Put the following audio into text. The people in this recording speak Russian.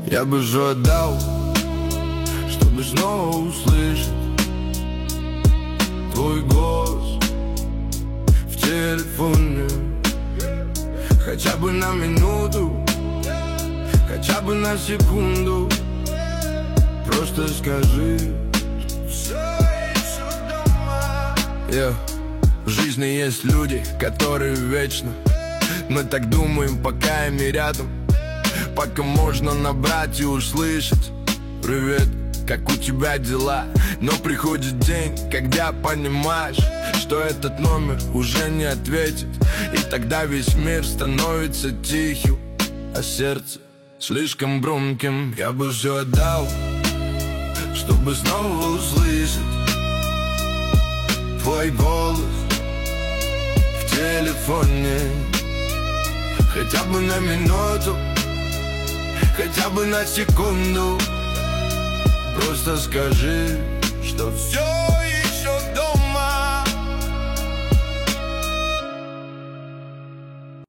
Я бы же отдал, чтобы снова услышать твой голос в телефоне. Хотя бы на минуту, хотя бы на секунду. Просто скажи, все еще дома. В жизни есть люди, которые вечно. Мы так думаем, пока ими рядом, пока можно набрать и услышать: привет, как у тебя дела? Но приходит день, когда понимаешь, что этот номер уже не ответит. И тогда весь мир становится тихим, а сердце слишком громким. Я бы все отдал, чтобы снова услышать твой голос в телефоне. Хотя бы на минуту, хотя бы на секунду. Просто скажи, что все